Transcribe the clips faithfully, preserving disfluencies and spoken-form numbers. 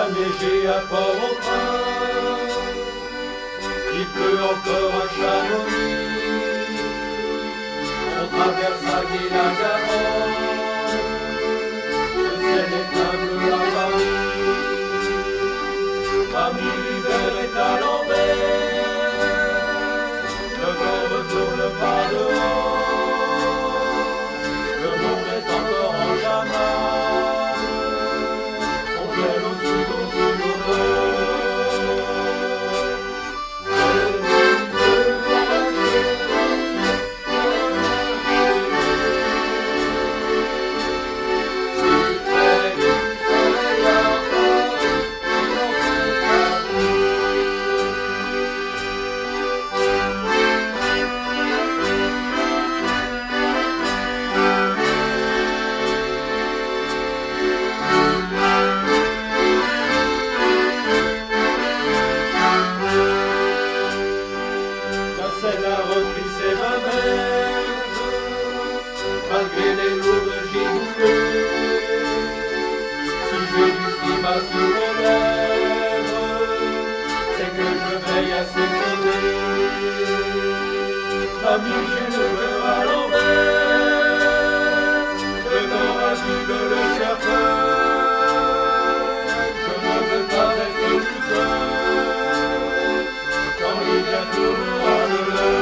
a neigé à Port-au-Prince, il pleut encore à Chamonix, on traverse à Guy-la-Garonne, le ciel est un bleu à Paris, Mamie l'hiver est à l'envers, le vent retourne pas dehors, le monde est encore en chaman, on gèle au sud, au sud, au elle a repris ses mains vertes, malgré les lourdes giboulées. Si j'ai du climat sur les lèvres, c'est que je veille à s'écouler. Mamie, j'ai le cœur à l'envers, le nord a vu de le cercueil. Je ne veux pas rester tout seul, quand l'hiver tournera de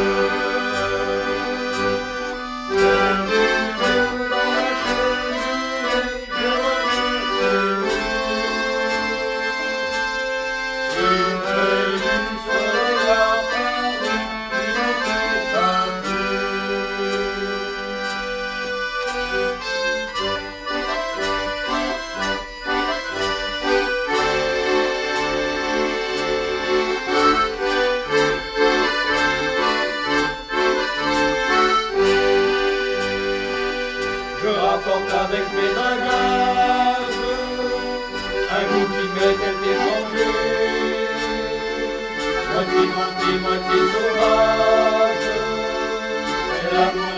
je rapporte avec mes bagages un goût qui m'était étranger, moitié monté, moitié sauvage, et l'amour